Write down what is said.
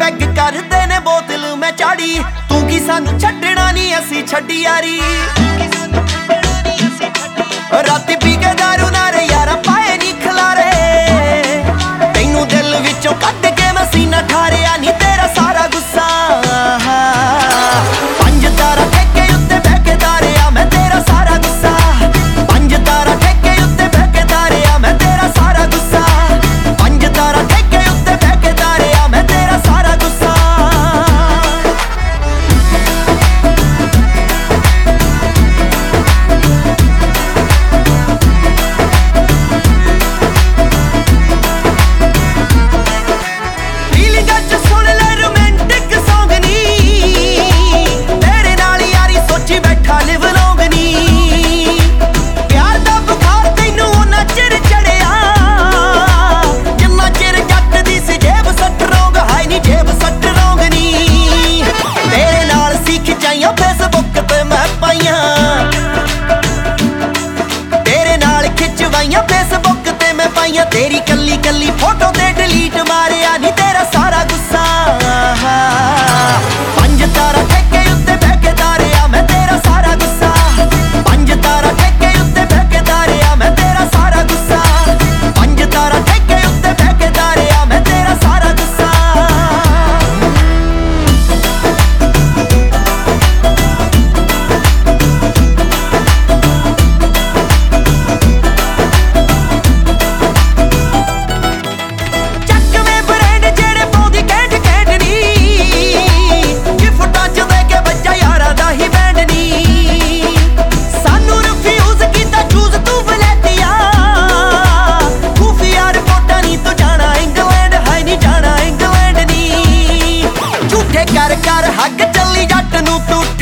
Peg ਕਰਦੇ ਨੇ ਬੋਤਲ ਮੈਂ ਚਾੜੀ। ਤੂੰ ਕੀ ਸਾਨੂੰ ਛੱਡਣਾ ਨਹੀਂ ਅਸੀਂ ਛੱਡੀ ਯਾਰੀ। ਰਾਤੀ ਪੀ ਕੇ ਦਾਰੂ ਨਾਰੇ ਯਾਰਾ ਪਾਏ ਨੀ ਖਲਾਰੇ। ਤੈਨੂੰ ਦਿਲ ਵਿੱਚੋਂ ਕੱਢ ਕੇ ਮੈਂ ਸੀਨਾ ਠਾਰਿਆ ਨੀ ਤੇਰਾ ਸਾਰਾ ਗੁੱਸਾ। ਪੰਜ ਤਾਰਾ ਠੇਕੇ ਉੱਤੇ ਬਹਿ ਕੇ ਤਾਰਿਆ ਮੈਂ ਤੇਰਾ ਸਾਰਾ ਗੁੱਸਾ। ਪੰਜ ਤਾਰਾ ਠੇਕੇ ਉੱਤੇ ਬਹਿ ਕੇ ਤਾਰਿਆ ਮੈਂ ਤੇਰਾ ਸਾਰਾ ਗੁੱਸਾ। ਪੰਜ ਤਾਰਾ ਠੇਕੇ ਉੱਤੇ ਬਹਿ ਕੇ ਤਾਰਿਆ ਮੈਂ ਤੇਰਾ ਸਾਰਾ ਗੁੱਸਾ। ਫੀਲਿੰਗਾਂ ਚ ਸੁਣ ਲੈ ਰੋਮਾਂਟਿਕ ਸੌਂਗ ਨੀ ਤੇਰੇ ਨਾਲ ਯਾਰੀ ਸੋਚੀ ਬੈਠਾ ਲਿਵ ਲੌਂਗ ਨੀ। ਪਿਆਰ ਦਾ ਬੁਖਾਰ ਤੈਨੂੰ ਉਹਨਾਂ ਚਿਰ ਚੜਿਆ ਜਿੰਨਾ ਚਿਰ ਜੱਟ ਦੀ ਸੀ ਜੇਬ ਸਟਰੋਂਗ। ਹਾਏ ਨੀ ਜੇਬ ਸਟਰੋਂਗ ਨੀ। ਤੇਰੇ ਨਾਲ ਸੀ ਖਿਚਾਈਆਂ ਫੇਸਬੁੱਕ ਤੇ ਮੈਂ ਪਾਈਆਂ। ਤੇਰੇ ਨਾਲ ਖਿਚਵਾਈਆਂ ਫੇਸਬੁੱਕ ਤੇ ਮੈਂ ਪਾਈਆਂ। ਤੇਰੀ ਕੱਲੀ ਕੱਲੀ ਫੋਟੋ ਤੇ ਡਿਲੀਟ ਮਾਰਿਆ ਨੀ ਤੇਰਾ ਸਾਰਾ ਗੁੱਸਾ। ਪੰਜ ਤਾਰਾ ਠੇਕੇ ਉੱਤੇ ਬਹਿ ਕੇ ਤਾਰਿਆ ਮੈਂ ਤੇਰਾ ਸਾਰਾ ਗੁੱਸਾ। ਪੰਜ ਤਾਰਾ ਠੇਕੇ ਉੱਤੇ ਬਹਿ ਕੇ ਤਾਰਿਆ ਮੈਂ ਤੇਰਾ ਸਾਰਾ ਗੁੱਸਾ। ਪੰਜ ਤਾਰਾ ਠੇਕੇ ਉੱਤੇ ਬਹਿ ਕੇ ਤਾਰਿਆ ਮੈਂ ਤੇਰਾ ਸਾਰਾ ਗੁੱਸਾ। ਚੱਕਵੇਂ ਬ੍ਰਾਂਡ ਜਿਹੜੇ ਪਾਉਂਦੀ ਕੈਂਟ ਕੈਂਟ ਨੀ। ਗਿਫਟਾਂ ਚ ਦੇ ਕੇ ਬੱਜਾ ਯਾਰਾਂ ਦਾ ਹੀ ਬੈਂਡ ਨੀ। ਸਾਨੂੰ ਰਿਫਿਊਜ਼ ਕੀਤਾ ਚੂਜ਼ ਤੂੰ ਵਲੈਤੀਆ। ਖੂਫੀਆ ਰਿਪੋਰਟਾਂ ਨੀ ਤੂੰ ਜਾਣਾ ਇੰਗਲੈਂਡ। ਹਾਏ ਨੀ ਜਾਣਾ ਇੰਗਲੈਂਡ ਨੀ। ਝੂਠੇ ਕਰ ਕਰ ਹੱਗ ਚੱਲੀ ਜੱਟ ਨੂੰ ਤੂੰ